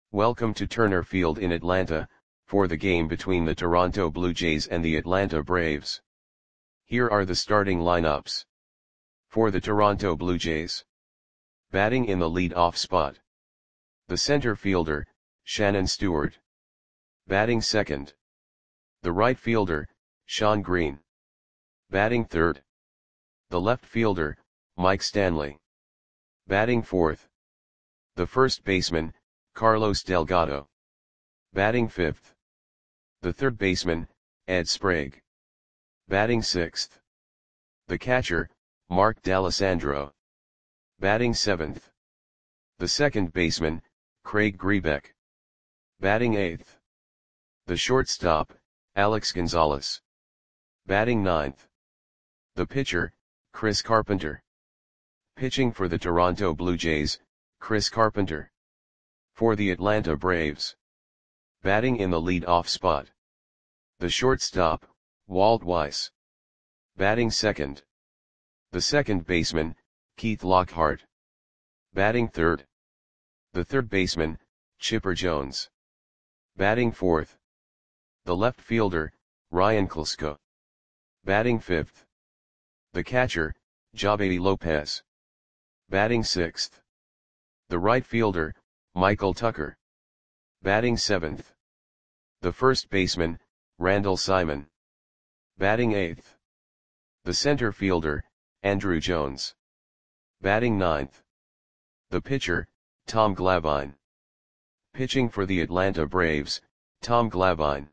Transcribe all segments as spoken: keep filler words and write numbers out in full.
Welcome to Turner Field in Atlanta, for the game between the Toronto Blue Jays and the Atlanta Braves. Here are the starting lineups. For the Toronto Blue Jays. Batting in the lead-off spot. The center fielder, Shannon Stewart. Batting second. The right fielder, Shawn Green. Batting third. The left fielder, Mike Stanley. Batting fourth. The first baseman, Carlos Delgado. Batting fifth. The third baseman, Ed Sprague. Batting sixth. The catcher, Mark D'Alessandro. Batting seventh. The second baseman, Craig Grebeck. Batting eighth. The shortstop, Alex Gonzalez. Batting ninth. The pitcher, Chris Carpenter. Pitching for the Toronto Blue Jays, Chris Carpenter. For the Atlanta Braves. Batting in the lead-off spot. The shortstop, Walt Weiss. Batting second. The second baseman, Keith Lockhart. Batting third. The third baseman, Chipper Jones. Batting fourth. The left fielder, Ryan Klesko. Batting fifth. The catcher, Javy Lopez. Batting sixth. The right fielder, Michael Tucker. Batting seventh. The first baseman, Randall Simon. Batting eighth. The center fielder, Andruw Jones. Batting ninth. The pitcher, Tom Glavine. Pitching for the Atlanta Braves, Tom Glavine.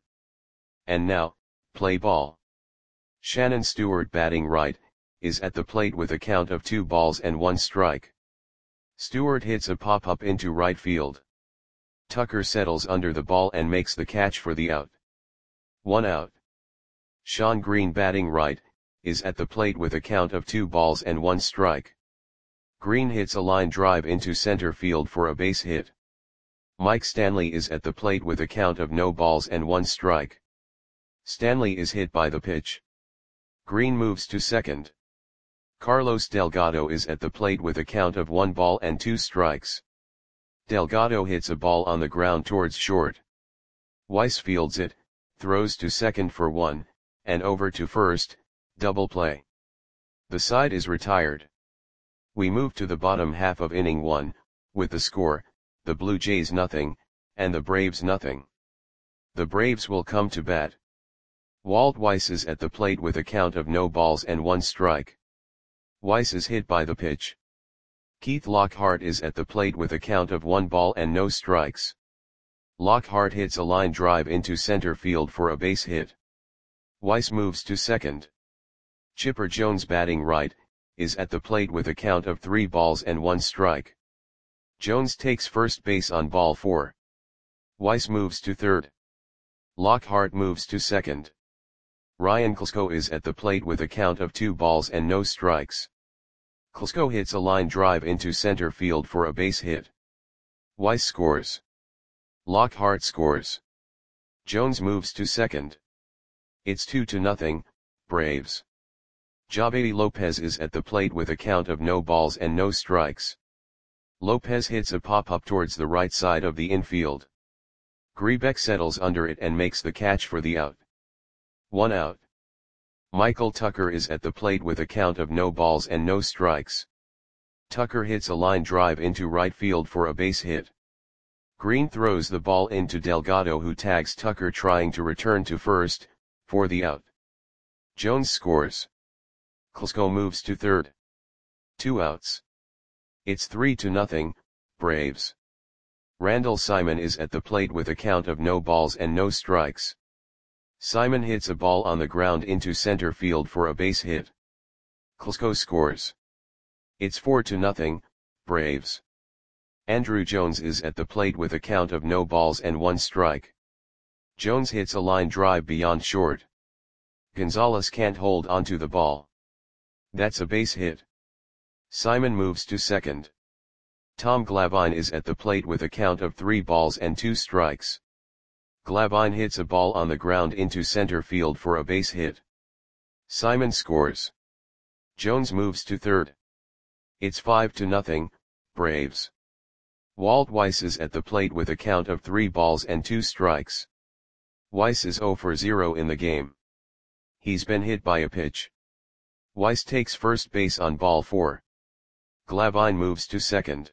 And now, play ball. Shannon Stewart, batting right, is at the plate with a count of two balls and one strike. Stewart hits a pop-up into right field. Tucker settles under the ball and makes the catch for the out. One out. Shawn Green, batting right, is at the plate with a count of two balls and one strike. Green hits a line drive into center field for a base hit. Mike Stanley is at the plate with a count of no balls and one strike. Stanley is hit by the pitch. Green moves to second. Carlos Delgado is at the plate with a count of one ball and two strikes. Delgado hits a ball on the ground towards short. Weiss fields it, throws to second for one, and over to first, double play. The side is retired. We move to the bottom half of inning one, with the score, the Blue Jays nothing, and the Braves nothing. The Braves will come to bat. Walt Weiss is at the plate with a count of no balls and one strike. Weiss is hit by the pitch. Keith Lockhart is at the plate with a count of one ball and no strikes. Lockhart hits a line drive into center field for a base hit. Weiss moves to second. Chipper Jones, batting right, is at the plate with a count of three balls and one strike. Jones takes first base on ball four. Weiss moves to third. Lockhart moves to second. Ryan Klesko is at the plate with a count of two balls and no strikes. Klesko hits a line drive into center field for a base hit. Weiss scores. Lockhart scores. Jones moves to second. It's two to nothing, Braves. Javy Lopez is at the plate with a count of no balls and no strikes. Lopez hits a pop-up towards the right side of the infield. Grebeck settles under it and makes the catch for the out. One out. Michael Tucker is at the plate with a count of no balls and no strikes. Tucker hits a line drive into right field for a base hit. Green throws the ball into Delgado, who tags Tucker trying to return to first, for the out. Jones scores. Klesko moves to third. Two outs. It's three to nothing, Braves. Randall Simon is at the plate with a count of no balls and no strikes. Simon hits a ball on the ground into center field for a base hit. Klesko scores. It's four to nothing, Braves. Andruw Jones is at the plate with a count of no balls and one strike. Jones hits a line drive beyond short. Gonzalez can't hold onto the ball. That's a base hit. Simon moves to second. Tom Glavine is at the plate with a count of three balls and two strikes. Glavine hits a ball on the ground into center field for a base hit. Simon scores. Jones moves to third. It's five to nothing, Braves. Walt Weiss is at the plate with a count of three balls and two strikes. Weiss is zero for zero in the game. He's been hit by a pitch. Weiss takes first base on ball four. Glavine moves to second.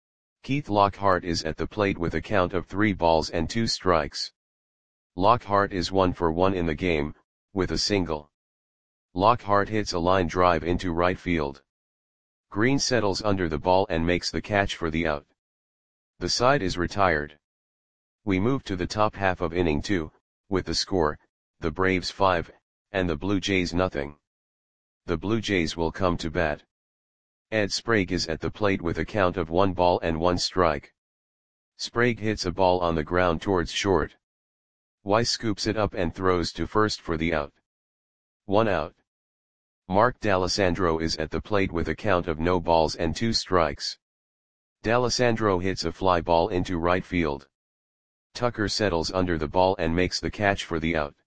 Keith Lockhart is at the plate with a count of three balls and two strikes. Lockhart is one for one in the game, with a single. Lockhart hits a line drive into right field. Green settles under the ball and makes the catch for the out. The side is retired. We move to the top half of inning two, with the score, the Braves five, and the Blue Jays nothing. The Blue Jays will come to bat. Ed Sprague is at the plate with a count of one ball and one strike. Sprague hits a ball on the ground towards short. Weiss scoops it up and throws to first for the out. One out. Mark D'Alessandro is at the plate with a count of no balls and two strikes. D'Alessandro hits a fly ball into right field. Tucker settles under the ball and makes the catch for the out.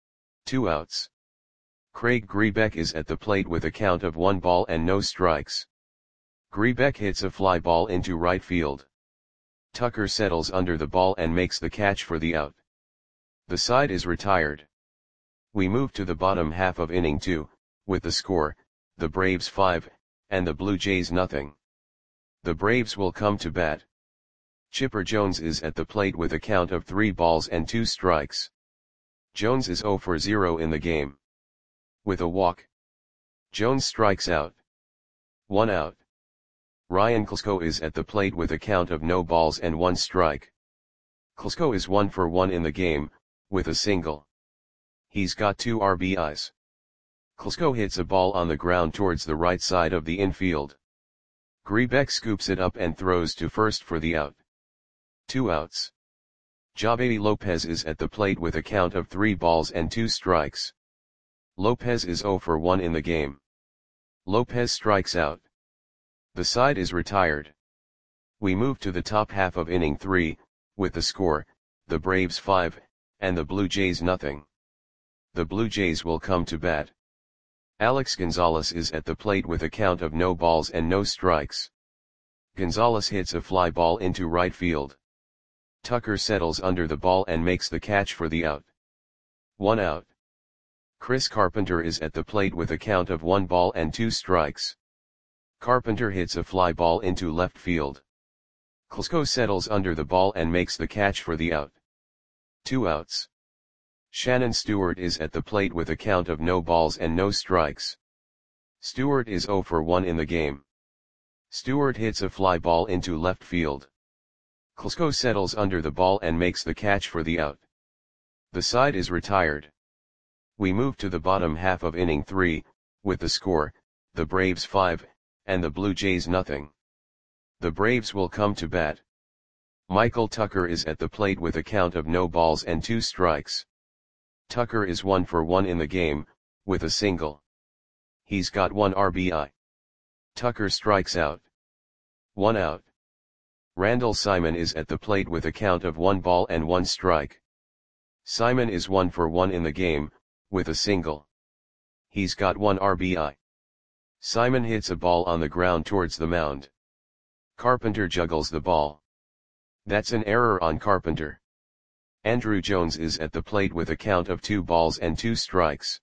Two outs. Craig Grebeck is at the plate with a count of one ball and no strikes. Grebeck hits a fly ball into right field. Tucker settles under the ball and makes the catch for the out. The side is retired. We move to the bottom half of inning two, with the score, the Braves five, and the Blue Jays nothing. The Braves will come to bat. Chipper Jones is at the plate with a count of three balls and two strikes. Jones is zero for zero in the game. With a walk. Jones strikes out. One out. Ryan Klesko is at the plate with a count of no balls and one strike. Klesko is one for one in the game, with a single. He's got two R B Is. Klesko hits a ball on the ground towards the right side of the infield. Grebeck scoops it up and throws to first for the out. Two outs. Javier Lopez is at the plate with a count of three balls and two strikes. Lopez is zero for one in the game. Lopez strikes out. The side is retired. We move to the top half of inning three, with the score, the Braves five, and the Blue Jays nothing. The Blue Jays will come to bat. Alex Gonzalez is at the plate with a count of no balls and no strikes. Gonzalez hits a fly ball into right field. Tucker settles under the ball and makes the catch for the out. One out. Chris Carpenter is at the plate with a count of one ball and two strikes. Carpenter hits a fly ball into left field. Klesko settles under the ball and makes the catch for the out. Two outs. Shannon Stewart is at the plate with a count of no balls and no strikes. Stewart is zero for one in the game. Stewart hits a fly ball into left field. Klesko settles under the ball and makes the catch for the out. The side is retired. We move to the bottom half of inning three, with the score, the Braves five, and the Blue Jays nothing. The Braves will come to bat. Michael Tucker is at the plate with a count of no balls and two strikes. Tucker is one for one in the game, with a single. He's got one R B I. Tucker strikes out. One out. Randall Simon is at the plate with a count of one ball and one strike. Simon is one for one in the game, with a single. He's got one R B I. Simon hits a ball on the ground towards the mound. Carpenter juggles the ball. That's an error on Carpenter. Andrew Jones is at the plate with a count of two balls and two strikes.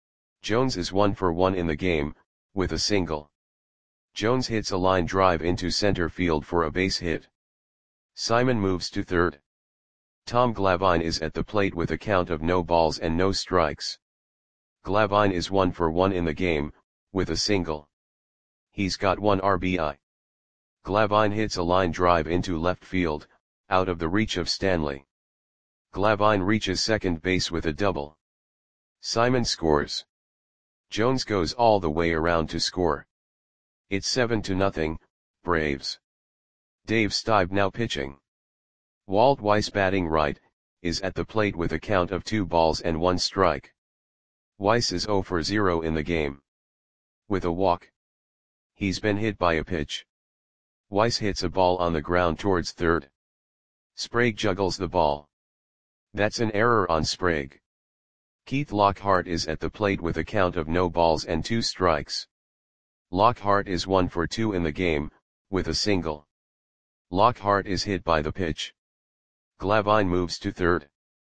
Jones is one for one in the game, with a single. Jones hits a line drive into center field for a base hit. Simon moves to third. Tom Glavine is at the plate with a count of no balls and no strikes. Glavine is one for one in the game, with a single. He's got one R B I. Glavine hits a line drive into left field, out of the reach of Stanley. Glavine reaches second base with a double. Simon scores. Jones goes all the way around to score. It's seven to nothing, Braves. Dave Stieb now pitching. Walt Weiss batting right, is at the plate with a count of two balls and one strike. Weiss is zero for zero in the game. With a walk. He's been hit by a pitch. Weiss hits a ball on the ground towards third. Sprague juggles the ball. That's an error on Sprague. Keith Lockhart is at the plate with a count of no balls and two strikes. Lockhart is one for two in the game, with a single. Lockhart is hit by the pitch. Glavine moves to third.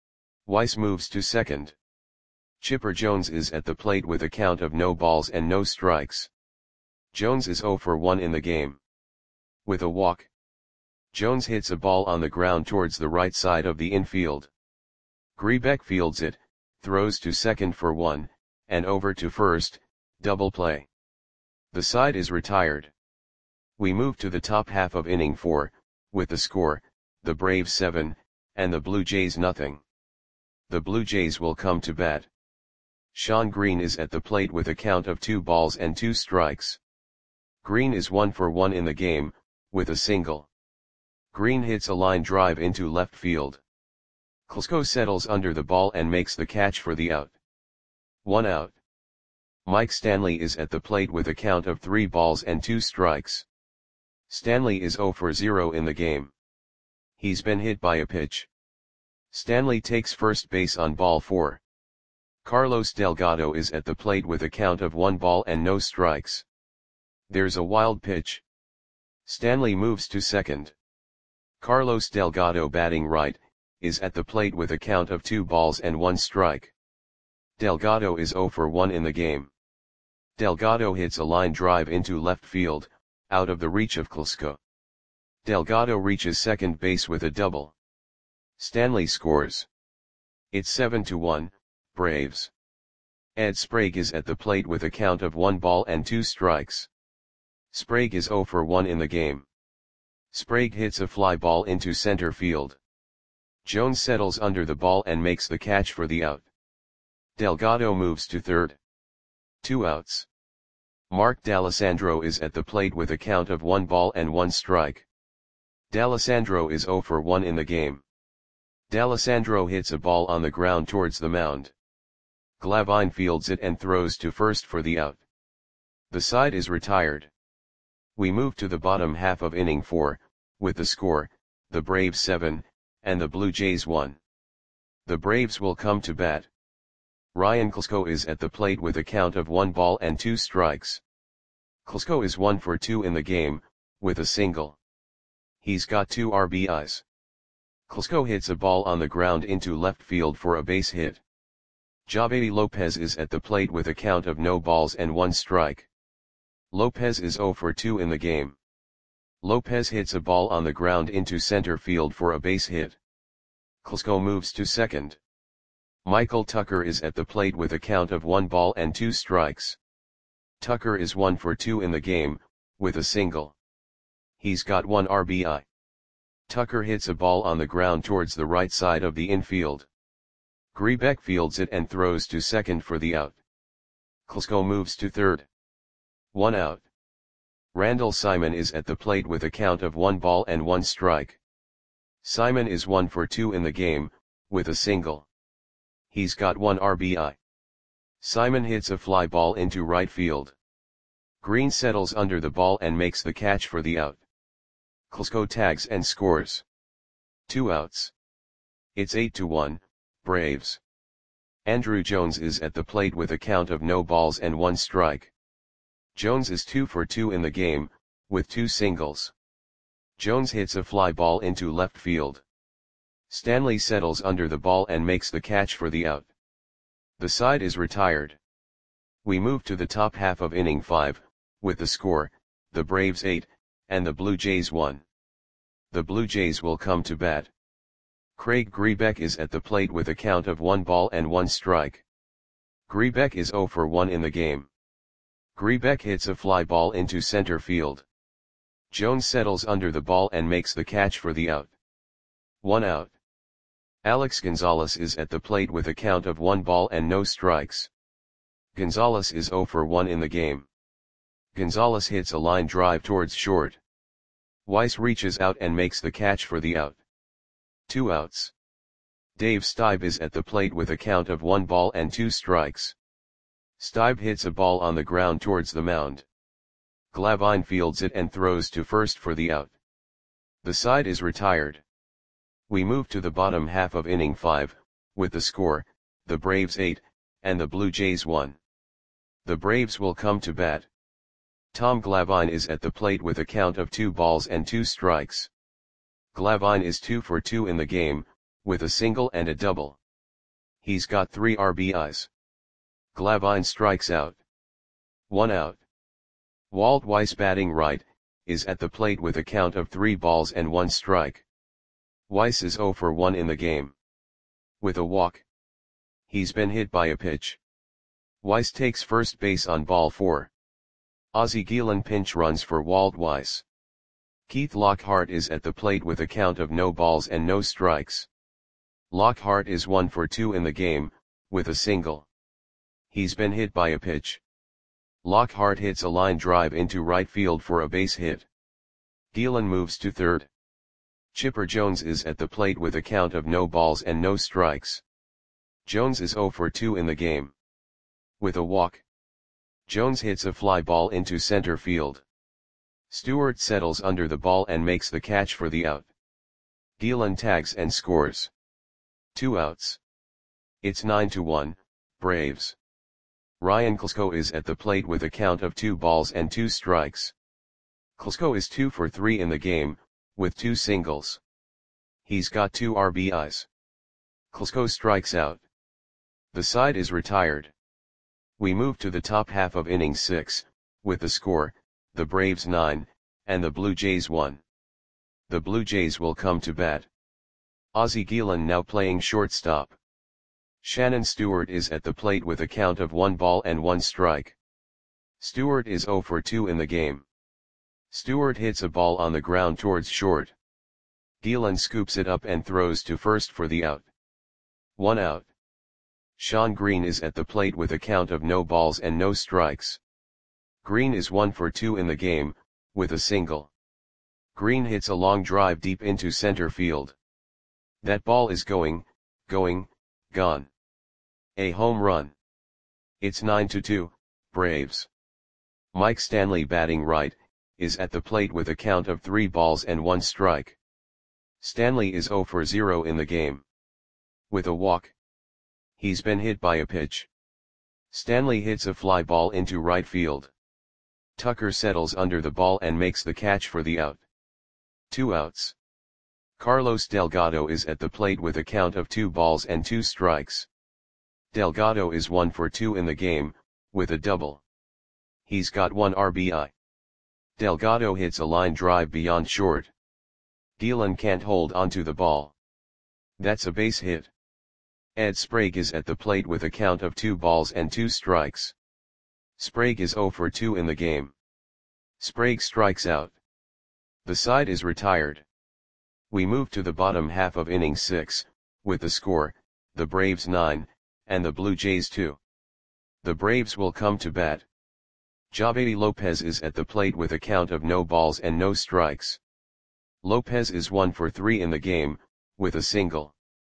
Weiss moves to second. Chipper Jones is at the plate with a count of no balls and no strikes. Jones is zero for one in the game. With a walk, Jones hits a ball on the ground towards the right side of the infield. Grebeck fields it, throws to second for one, and over to first, double play. The side is retired. We move to the top half of inning four, with the score, the Braves seven, and the Blue Jays nothing. The Blue Jays will come to bat. Sean Green is at the plate with a count of two balls and two strikes. Green is one for one in the game, with a single. Green hits a line drive into left field. Klesko settles under the ball and makes the catch for the out. One out. Mike Stanley is at the plate with a count of three balls and two strikes. Stanley is zero for zero in the game. He's been hit by a pitch. Stanley takes first base on ball four. Carlos Delgado is at the plate with a count of one ball and no strikes. There's a wild pitch. Stanley moves to second. Carlos Delgado, batting right, is at the plate with a count of two balls and one strike. Delgado is zero for one in the game. Delgado hits a line drive into left field, out of the reach of Klesko. Delgado reaches second base with a double. Stanley scores. It's seven to one, Braves. Ed Sprague is at the plate with a count of one ball and two strikes. Sprague is zero for one in the game. Sprague hits a fly ball into center field. Jones settles under the ball and makes the catch for the out. Delgado moves to third. Two outs. Mark D'Alessandro is at the plate with a count of one ball and one strike. D'Alessandro is zero for one in the game. D'Alessandro hits a ball on the ground towards the mound. Glavine fields it and throws to first for the out. The side is retired. We move to the bottom half of inning four, with the score, the Braves seven, and the Blue Jays one. The Braves will come to bat. Ryan Klesko is at the plate with a count of one ball and two strikes. Klesko is one for two in the game, with a single. He's got two R B Is. Klesko hits a ball on the ground into left field for a base hit. Javy Lopez is at the plate with a count of no balls and one strike. Lopez is zero for two in the game. Lopez hits a ball on the ground into center field for a base hit. Klesko moves to second. Michael Tucker is at the plate with a count of one ball and two strikes. Tucker is one for two in the game, with a single. He's got one R B I. Tucker hits a ball on the ground towards the right side of the infield. Grebeck fields it and throws to second for the out. Klesko moves to third. One out. Randall Simon is at the plate with a count of one ball and one strike. Simon is one for two in the game, with a single. He's got one R B I. Simon hits a fly ball into right field. Green settles under the ball and makes the catch for the out. Klesko tags and scores. Two outs. It's eight to one, Braves. Andrew Jones is at the plate with a count of no balls and one strike. Jones is two for two in the game, with two singles. Jones hits a fly ball into left field. Stanley settles under the ball and makes the catch for the out. The side is retired. We move to the top half of inning five, with the score, the Braves eight, and the Blue Jays one. The Blue Jays will come to bat. Craig Grebeck is at the plate with a count of one ball and one strike. Grebeck is zero for one in the game. Grebeck hits a fly ball into center field. Jones settles under the ball and makes the catch for the out. One out. Alex Gonzalez is at the plate with a count of one ball and no strikes. Gonzalez is zero for one in the game. Gonzalez hits a line drive towards short. Weiss reaches out and makes the catch for the out. Two outs. Dave Stieb is at the plate with a count of one ball and two strikes. Stieb hits a ball on the ground towards the mound. Glavine fields it and throws to first for the out. The side is retired. We move to the bottom half of inning five, with the score, the Braves eight, and the Blue Jays one. The Braves will come to bat. Tom Glavine is at the plate with a count of two balls and two strikes. Glavine is two for two in the game, with a single and a double. He's got three R B Is. Glavine strikes out. One out. Walt Weiss, batting right, is at the plate with a count of three balls and one strike. Weiss is zero for one in the game. With a walk. He's been hit by a pitch. Weiss takes first base on ball four. Ozzie Guillen pinch runs for Walt Weiss. Keith Lockhart is at the plate with a count of no balls and no strikes. Lockhart is one for two in the game, with a single. He's been hit by a pitch. Lockhart hits a line drive into right field for a base hit. Guillen moves to third. Chipper Jones is at the plate with a count of no balls and no strikes. Jones is zero for two in the game. With a walk. Jones hits a fly ball into center field. Stewart settles under the ball and makes the catch for the out. Guillen tags and scores. Two outs. It's nine to one, Braves. Ryan Klesko is at the plate with a count of two balls and two strikes. Klesko is two for three in the game, with two singles. He's got two R B Is. Klesko strikes out. The side is retired. We move to the top half of inning six, with the score, the Braves nine, and the Blue Jays one. The Blue Jays will come to bat. Ozzie Guillen now playing shortstop. Shannon Stewart is at the plate with a count of one ball and one strike. Stewart is zero for two in the game. Stewart hits a ball on the ground towards short. Guillen scoops it up and throws to first for the out. One out. Sean Green is at the plate with a count of no balls and no strikes. Green is one for two in the game, with a single. Green hits a long drive deep into center field. That ball is going, going, gone. A home run. It's nine to two, Braves. Mike Stanley, batting right, is at the plate with a count of three balls and one strike. Stanley is zero for zero in the game. With a walk. He's been hit by a pitch. Stanley hits a fly ball into right field. Tucker settles under the ball and makes the catch for the out. Two outs. Carlos Delgado is at the plate with a count of two balls and two strikes. Delgado is one for two in the game, with a double. He's got one R B I. Delgado hits a line drive beyond short. Guillen can't hold onto the ball. That's a base hit. Ed Sprague is at the plate with a count of two balls and two strikes. Sprague is zero for two in the game. Sprague strikes out. The side is retired. We move to the bottom half of inning six, with the score, the Braves nine, and the Blue Jays two. The Braves will come to bat. Javedi Lopez is at the plate with a count of no balls and no strikes. Lopez is one for three in the game, with a single.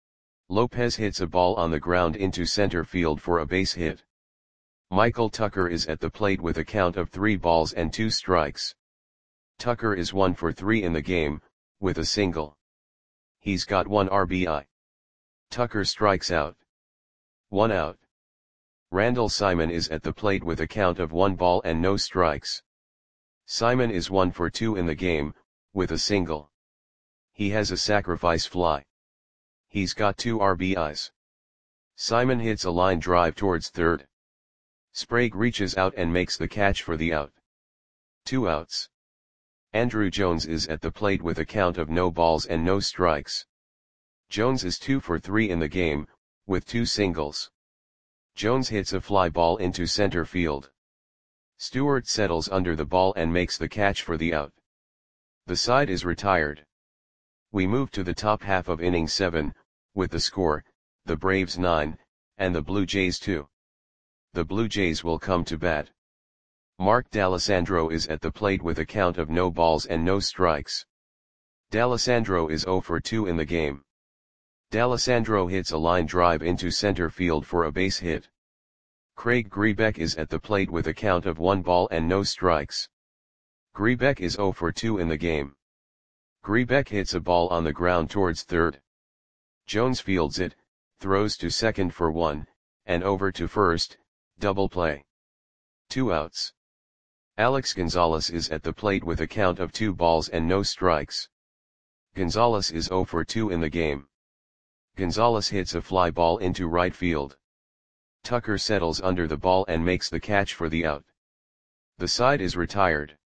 Lopez hits a ball on the ground into center field for a base hit. Michael Tucker is at the plate with a count of three balls and two strikes. Tucker is one for three in the game, with a single. He's got one R B I. Tucker strikes out. One out. Randall Simon is at the plate with a count of one ball and no strikes. Simon is one for two in the game, with a single. He has a sacrifice fly. He's got two R B Is. Simon hits a line drive towards third. Sprague reaches out and makes the catch for the out. Two outs. Andrew Jones is at the plate with a count of no balls and no strikes. Jones is two for three in the game, with two singles. Jones hits a fly ball into center field. Stewart settles under the ball and makes the catch for the out. The side is retired. We move to the top half of inning seven, with the score, the Braves nine, and the Blue Jays two. The Blue Jays will come to bat. Mark D'Alessandro is at the plate with a count of no balls and no strikes. D'Alessandro is zero for two in the game. D'Alessandro hits a line drive into center field for a base hit. Craig Grebeck is at the plate with a count of one ball and no strikes. Grebeck is zero for two in the game. Grebeck hits a ball on the ground towards third. Jones fields it, throws to second for one, and over to first, double play. Two outs. Alex Gonzalez is at the plate with a count of two balls and no strikes. Gonzalez is zero for two in the game. Gonzalez hits a fly ball into right field. Tucker settles under the ball and makes the catch for the out. The side is retired.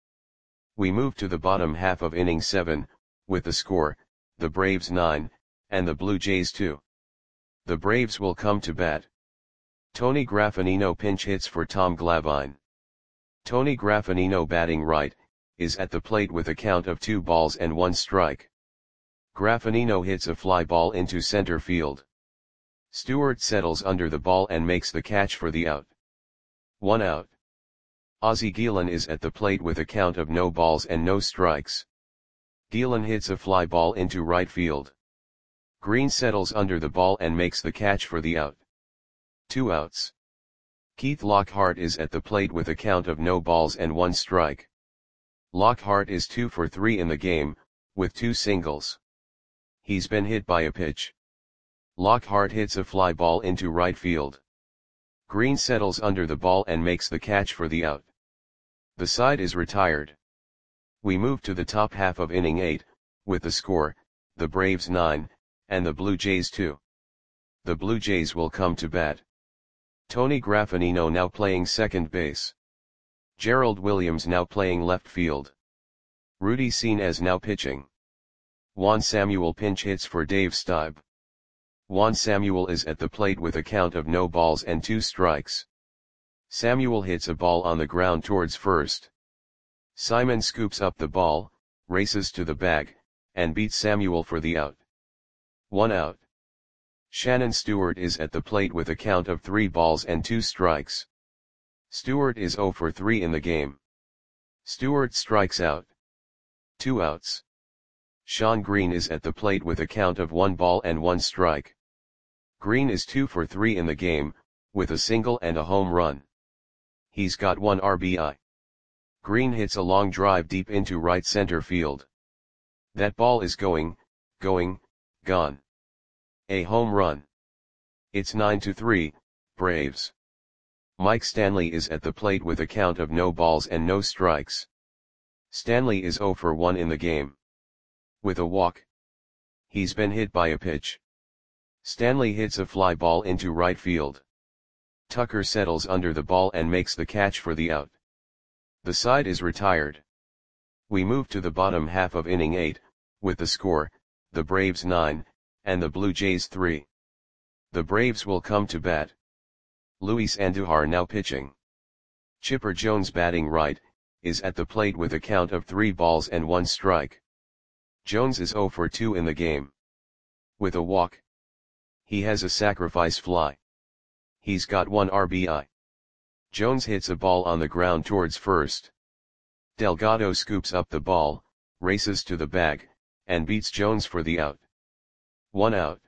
We move to the bottom half of inning seven, with the score, the Braves nine, and the Blue Jays two. The Braves will come to bat. Tony Graffagnino pinch hits for Tom Glavine. Tony Graffagnino, batting right, is at the plate with a count of two balls and one strike. Graffagnino hits a fly ball into center field. Stewart settles under the ball and makes the catch for the out. One out. Ozzie Guillen is at the plate with a count of no balls and no strikes. Guillen hits a fly ball into right field. Green settles under the ball and makes the catch for the out. Two outs. Keith Lockhart is at the plate with a count of no balls and one strike. Lockhart is two for three in the game, with two singles. He's been hit by a pitch. Lockhart hits a fly ball into right field. Green settles under the ball and makes the catch for the out. The side is retired. We move to the top half of inning eight, with the score, the Braves nine, and the Blue Jays two. The Blue Jays will come to bat. Tony Graffagnino now playing second base. Gerald Williams now playing left field. Rudy Senes now pitching. Juan Samuel pinch hits for Dave Stieb. Juan Samuel is at the plate with a count of no balls and two strikes. Samuel hits a ball on the ground towards first. Simon scoops up the ball, races to the bag, and beats Samuel for the out. One out. Shannon Stewart is at the plate with a count of three balls and two strikes. Stewart is zero for three in the game. Stewart strikes out. Two outs. Sean Green is at the plate with a count of one ball and one strike. Green is two for three in the game, with a single and a home run. He's got one R B I. Green hits a long drive deep into right center field. That ball is going, going, gone. A home run. It's nine to three, Braves. Mike Stanley is at the plate with a count of no balls and no strikes. Stanley is zero for one in the game. With a walk. He's been hit by a pitch. Stanley hits a fly ball into right field. Tucker settles under the ball and makes the catch for the out. The side is retired. We move to the bottom half of inning eight, with the score, the Braves nine, and the Blue Jays three. The Braves will come to bat. Luis Andujar now pitching. Chipper Jones, batting right, is at the plate with a count of three balls and one strike. Jones is zero for two in the game. With a walk. He has a sacrifice fly. He's got one R B I. Jones hits a ball on the ground towards first. Delgado scoops up the ball, races to the bag, and beats Jones for the out. One out.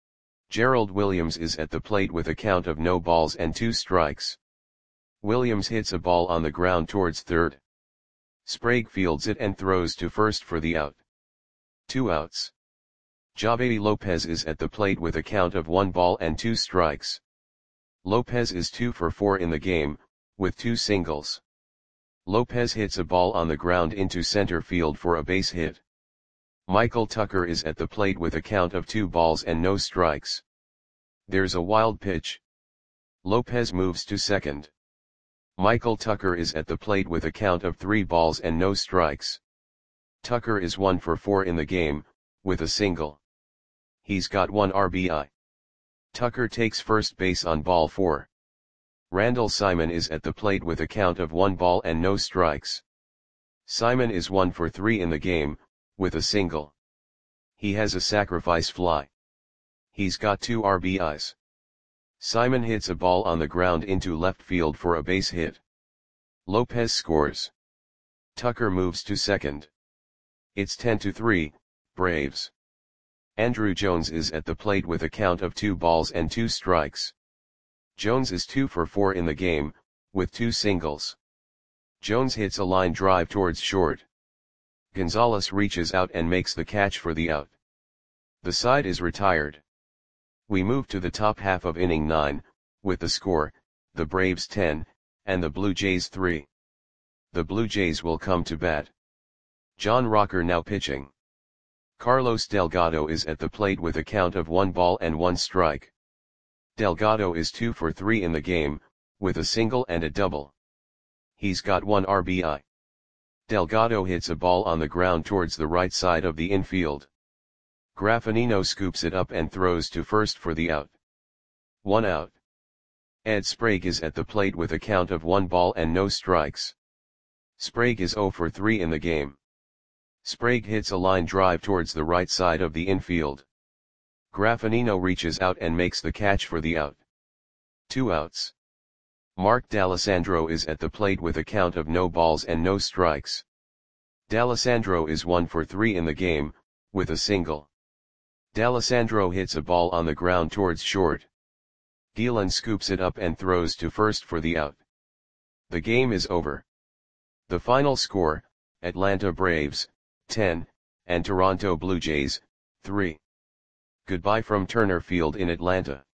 Gerald Williams is at the plate with a count of no balls and two strikes. Williams hits a ball on the ground towards third. Sprague fields it and throws to first for the out. Two outs. Javi Lopez is at the plate with a count of one ball and two strikes. Lopez is two for four in the game, with two singles. Lopez hits a ball on the ground into center field for a base hit. Michael Tucker is at the plate with a count of two balls and no strikes. There's a wild pitch. Lopez moves to second. Michael Tucker is at the plate with a count of three balls and no strikes. Tucker is one for four in the game, with a single. He's got one R B I. Tucker takes first base on ball four. Randall Simon is at the plate with a count of one ball and no strikes. Simon is one for three in the game, with a single. He has a sacrifice fly. He's got two R B Is. Simon hits a ball on the ground into left field for a base hit. Lopez scores. Tucker moves to second. It's ten to three, Braves. Andrew Jones is at the plate with a count of two balls and two strikes. Jones is two for four in the game, with two singles. Jones hits a line drive towards short. Gonzalez reaches out and makes the catch for the out. The side is retired. We move to the top half of inning nine, with the score, the Braves ten, and the Blue Jays three. The Blue Jays will come to bat. John Rocker now pitching. Carlos Delgado is at the plate with a count of one ball and one strike. Delgado is two for three in the game, with a single and a double. He's got one R B I. Delgado hits a ball on the ground towards the right side of the infield. Graffinino scoops it up and throws to first for the out. One out. Ed Sprague is at the plate with a count of one ball and no strikes. Sprague is zero for three in the game. Sprague hits a line drive towards the right side of the infield. Graffinino reaches out and makes the catch for the out. Two outs. Mark D'Alessandro is at the plate with a count of no balls and no strikes. D'Alessandro is one for three in the game, with a single. D'Alessandro hits a ball on the ground towards short. Gielan scoops it up and throws to first for the out. The game is over. The final score, Atlanta Braves, ten, and Toronto Blue Jays, three. Goodbye from Turner Field in Atlanta.